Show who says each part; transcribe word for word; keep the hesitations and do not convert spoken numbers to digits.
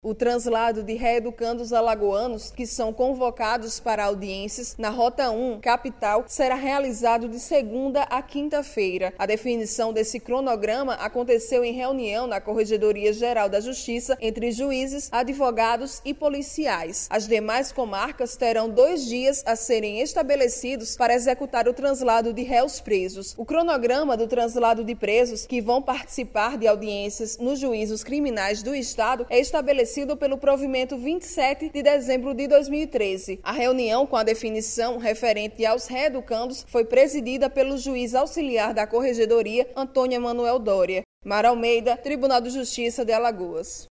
Speaker 1: O translado de reeducandos alagoanos que são convocados para audiências na Rota um, capital, será realizado de segunda a quinta-feira. A definição desse cronograma aconteceu em reunião na Corregedoria Geral da Justiça entre juízes, advogados e policiais. As demais comarcas terão dois dias a serem estabelecidos para executar o translado de réus presos. O cronograma do translado de presos que vão participar de audiências nos juízos criminais do Estado é estabelecido pelo provimento vinte e sete de dezembro de dois mil e treze. A reunião com a definição referente aos reeducandos foi presidida pelo juiz auxiliar da Corregedoria, Antônio Emanuel Doria. Mara Almeida, Tribunal de Justiça de Alagoas.